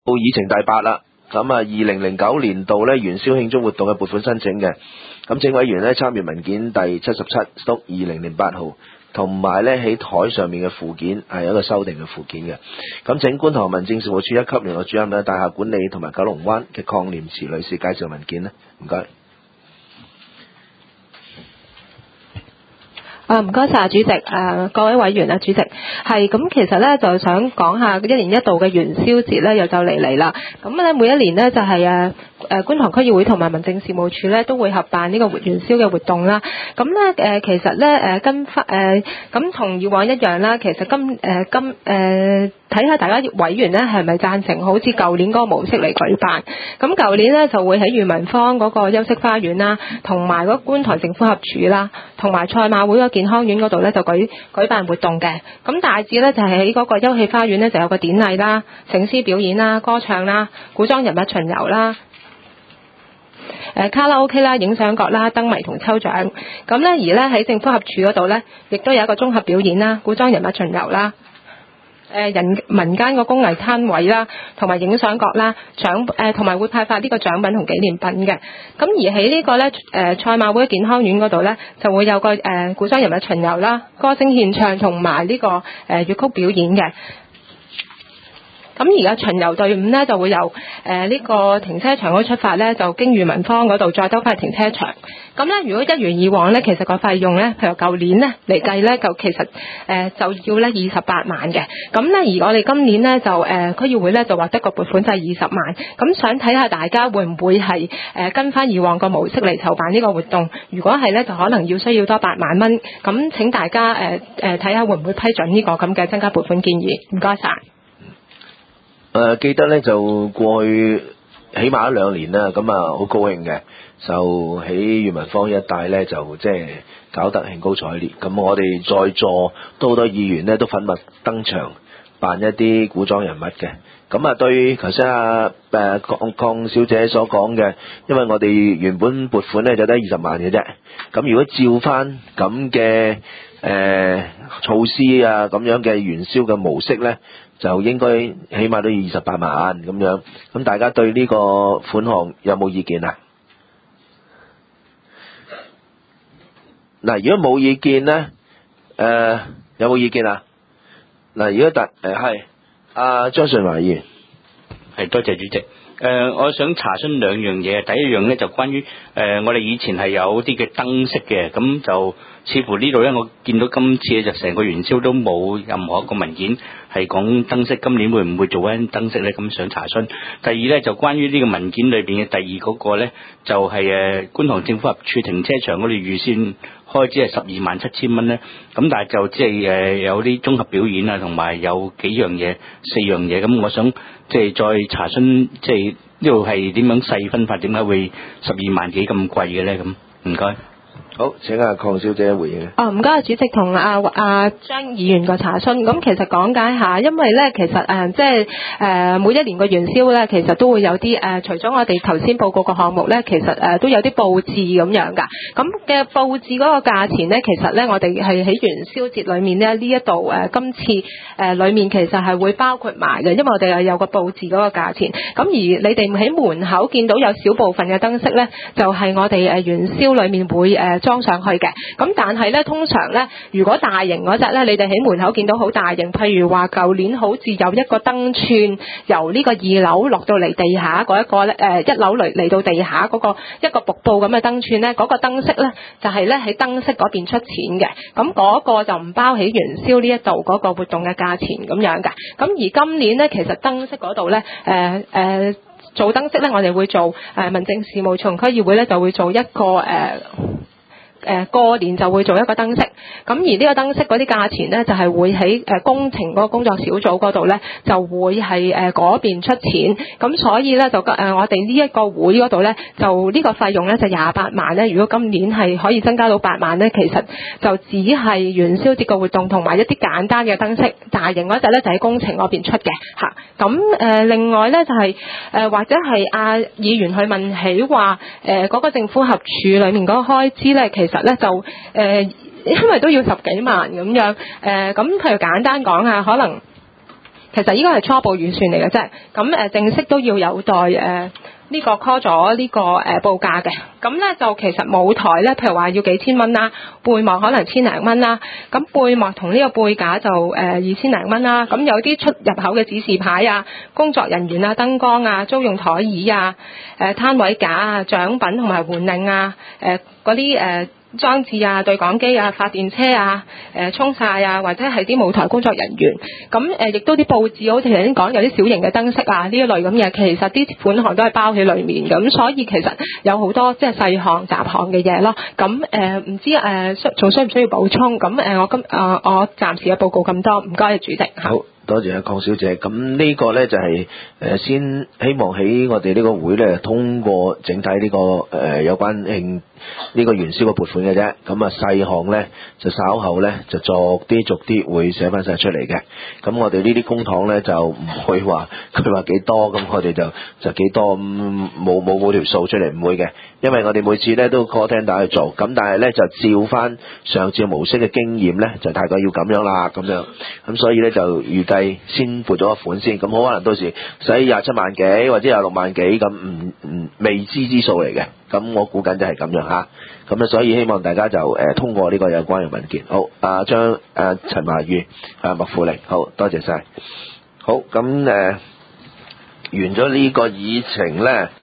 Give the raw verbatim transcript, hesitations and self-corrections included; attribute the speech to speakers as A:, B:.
A: 到議程第八啦，咁啊，二零零九年度咧元宵慶祝活動嘅撥款申請嘅，咁請委員咧參閱文件第七十七/二零零八號，同埋咧喺台上面嘅附件係一個修訂嘅附件嘅，咁請觀塘民政事務處一級聯絡主任咧大廈管理同埋九龍灣嘅鄺念慈女士介紹文件咧，唔該。
B: 啊，唔該晒主席，誒、呃、各位委員啊，主席係咁，其實咧就想講下一年一度嘅元宵節咧，又就嚟嚟啦。咁咧每一年呢，就係誒誒觀塘區議會同埋民政事務處咧都會合辦呢個元宵嘅活動啦。咁咧誒其實咧誒跟翻誒咁同以往一樣啦，其實今誒、呃、今誒睇下大家委員咧係咪贊成好似舊年嗰個模式嚟舉辦。咁舊年咧就會喺裕民坊嗰個休息花園啦，同埋嗰觀塘政府合署啦，同埋賽馬會嗰健康院嗰度咧就舉舉辦活動嘅。咁大致咧就係喺嗰個休憩花園咧就有個典禮啦、醒獅表演啦、歌唱啦、古裝人物巡遊啦、誒卡拉 OK 啦、影相角啦、燈謎同抽獎。咁咧而咧喺政府合署嗰度咧，亦都有一個綜合表演啦、古裝人物巡遊啦、誒人民間個工藝攤位啦，同埋影相角啦，獎誒同埋會派發呢個獎品同紀念品嘅。咁而喺呢個咧誒賽馬會健康院嗰度咧，就會有個誒、呃、古裝人物巡遊啦、歌聲獻唱同埋呢個誒粵曲表演嘅。咁而家巡遊隊伍咧就會由誒呢、呃這個停車場嗰出發咧，就經裕民坊嗰度再兜翻停車場。咁咧如果一如以往咧，其實個費用咧，譬如舊年咧嚟計咧，就其實誒、呃、就要咧二十八萬嘅。咁咧而我哋今年咧就誒、呃、區議會咧就獲得個撥款就係二十萬。咁想睇下大家會唔會係誒、呃、跟翻以往個模式嚟籌辦呢個活動？如果係咧，就可能要需要多八萬蚊。咁請大家誒誒睇下會唔會批准呢個咁嘅增加撥款建議？唔該晒。
A: 誒、呃、記得咧就過去起碼一兩年啦，咁啊好高興嘅，就喺裕民坊一帶咧就即係搞得興高采烈。咁我哋在座都好多議員咧都奮力登場扮一啲古裝人物嘅。咁啊對頭先阿誒鄺鄺小姐所講嘅，因為我哋原本撥款咧就得二十萬嘅啫。咁如果照翻咁嘅誒措施啊，咁樣嘅元宵嘅模式咧，就應該起碼都要二十八萬咁樣。咁大家對呢個款項有冇意見啊？嗱，如果冇意見咧，誒、呃、有冇意見啊？嗱，如果特誒係阿張順華議員，
C: 係多謝主席。誒、呃，我想查詢兩樣嘢。第一樣咧就關於誒、呃，我哋以前係有啲嘅燈飾嘅，咁就似乎呢度咧，我見到今次就成個元宵都冇任何一個文件係講燈飾，今年會唔會做緊燈飾咧？咁想查詢。第二咧就關於呢個文件裏邊嘅第二嗰個咧，就係、是、誒觀塘政府合署停車場嗰度預算開支係十二萬七千蚊咧，咁但係就即係誒有啲綜合表演啊，同埋有幾樣嘢四樣嘢，咁我想即係再查詢，即係呢度係點樣細分法？點解會十二萬幾咁貴嘅咧？咁唔該。
A: 好，請阿鄺小姐回應。
B: 哦，唔該，主席同阿阿張議員個查詢。咁其實講解下，因為咧其實誒、呃、即係誒、呃、每一年個元宵咧，其實都會有啲誒、呃，除咗我哋頭先報告個項目咧，其實誒、呃、都有啲佈置咁樣㗎。咁嘅佈置嗰個價錢咧，其實咧我哋係喺元宵節裏面咧呢一度誒今次誒、呃、裏面其實係會包括埋嘅，因為我哋係有個佈置嗰個價錢。咁而你哋喺門口見到有少部分嘅燈飾咧，就係、是、我哋誒元宵裏面會誒。呃裝上去嘅，咁但係咧，通常咧，如果大型嗰隻咧，你哋喺門口見到好大型，譬如話舊年好似有一個燈串由呢個二樓落到嚟地下嗰一個咧，誒一樓嚟嚟到地下嗰個一個瀑布咁嘅燈串咧，嗰個燈飾咧就係咧喺燈飾嗰邊出錢嘅，咁嗰個就唔包起元宵呢一度嗰個活動嘅價錢咁樣嘅，咁而今年咧其實燈飾嗰度咧，誒誒做燈飾咧，我哋會做誒民政事務從區議會咧就會做一個誒。誒過年就會做一個燈飾，咁而呢個燈飾嗰啲價錢呢，就係會喺誒工程嗰個工作小組嗰度呢，就會係誒嗰邊出錢，咁所以呢，就誒我哋呢一個會嗰度呢，就呢個費用呢，就廿八萬呢。如果今年係可以增加到八萬呢，其實就只係元宵節嘅活動同埋一啲簡單嘅燈飾，大型嗰隻呢，就喺工程嗰邊出嘅嚇。咁誒另外呢，就係誒或者係阿議員去問起話誒嗰個政府合署裡面嗰個開支呢，其實其實咧就誒、呃，因為都要十幾萬咁樣誒，咁、呃、譬如簡單講下，可能其實呢個係初步預算嚟嘅啫。咁誒、呃、正式都要有待誒。呃呢個 call 咗呢個誒、呃、報價嘅，咁咧就其實舞台咧，譬如話要幾千蚊啦，背幕可能千零蚊啦，咁背幕同呢個背架就誒、呃、二千零蚊啦，咁有啲出入口嘅指示牌啊、工作人員啊、燈光啊、租用台椅啊、誒、呃、攤位架啊、獎品同埋換領啊、誒嗰啲誒裝置啊、對講機啊、發電車啊、誒沖曬啊，或者係啲舞台工作人員，咁誒亦都啲佈置，好似頭先講有啲小型嘅燈飾啊呢一類咁嘢，其實啲款項都係包喺裡面，咁所以其實有好多即係細項雜項嘅嘢咯。咁誒唔知誒需仲需唔需要補充？咁誒、呃、我今啊、呃、我暫時嘅報告咁多，唔該主席。
A: 好。多謝阿鄺小姐，咁呢個呢，就係、是、誒、呃、先希望喺我哋呢個會呢，通過整體呢、這個誒、呃、有關慶呢個元宵嘅撥款嘅啫，咁啊細項呢，就稍後呢，就逐啲逐啲會寫翻晒出嚟嘅。咁我哋呢啲公帑呢，就唔會話佢話幾多，咁我哋就就幾多，冇冇冇條數出嚟，唔會嘅，因為我哋每次呢都 call tender 去做，咁但係呢，就照翻上次模式嘅經驗呢，就大概要咁樣啦，咁樣，咁所以呢，就預計先撥咗個款先，咁好可能到時使廿七萬幾或者廿六萬幾咁，唔唔未知之數嚟嘅，咁我估緊就係咁樣吓，咁啊所以希望大家就誒、呃、通過呢個有關嘅文件。好，阿張阿陳華宇、阿麥富力，好多謝晒。好，咁誒、呃、完咗呢個議程咧。